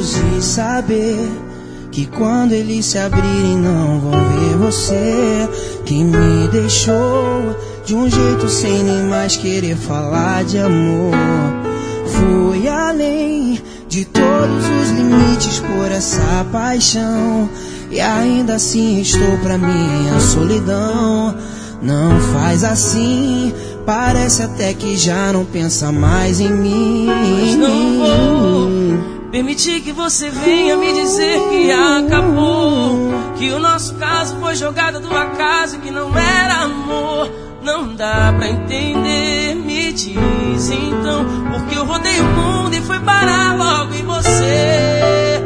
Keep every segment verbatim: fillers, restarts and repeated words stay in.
olhos e saber que quando eles se abrirem não vão ver você, que me deixou de um jeito sem nem mais querer falar de amor. Fui além de todos os limites por essa paixão, e ainda assim estou pra minha solidão. Não faz assim, parece até que já não pensa mais em mim. Mas não vou permitir que você venha me dizer que acabou, que o nosso caso foi jogada do acaso e que não era amor. Não dá pra entender, me diz então, porque eu rodei o mundo e fui parar logo em você.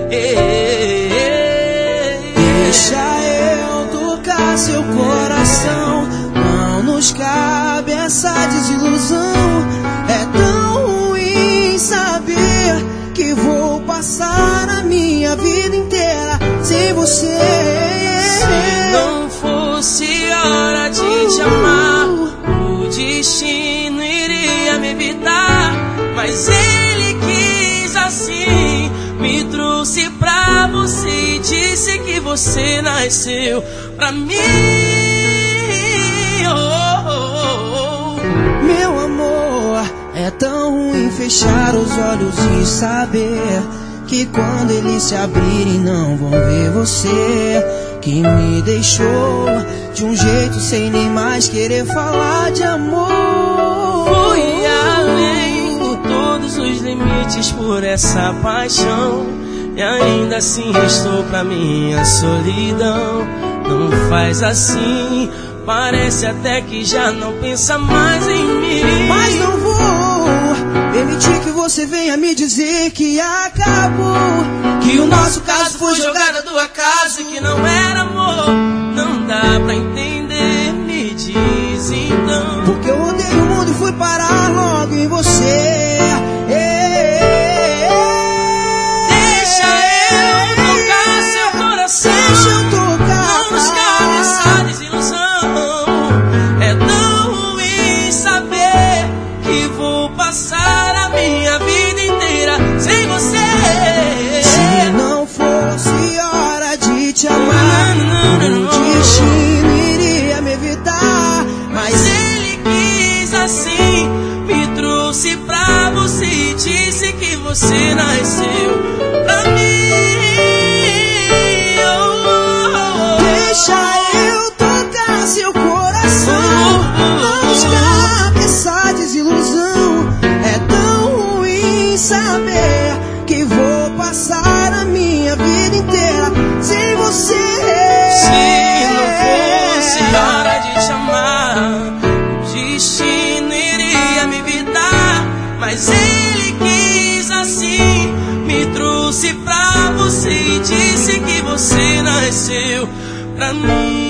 Deixa eu tocar seu coração, não nos cabe essa desilusão. É tão ruim saber que vou passar a minha vida inteira sem você. Se não fosse hora de te amar, o destino iria me evitar, mas ele quis assim, me trouxe pra você e disse que você nasceu pra mim. Oh, oh, oh. Meu amor, é tão ruim fechar os olhos e saber que quando eles se abrirem não vão ver você, que me deixou de um jeito sem nem mais querer falar de amor. Fui além de todos os limites por essa paixão, e ainda assim estou pra minha solidão. Não faz assim, parece até que já não pensa mais em mim. Mas não vou permitir que você venha me dizer que acabou, que o nosso caso foi jogada do acaso e que não era amor. Não dá pra entender, me diz então, porque eu rodei o mundo e fui parar logo em você. Deixa eu tocar seu coração, deixa eu tocar, não nos cabe essa desilusão. É tão ruim saber que vou passar a minha vida inteira sem você. Se não fosse hora de te amar, o destino iria me evitar, mas ele quis assim, me trouxe pra você e disse que você nasceu pra mim. Oh, oh, oh. Deixa eu tocar seu coração, não escape essa desilusão. É tão ruim saber que vou passar a minha vida inteira sem você. Se não fosse hora de te amar, o destino iria me evitar, mas ele quis assim, me trouxe pra você e disse que você nasceu pra mim.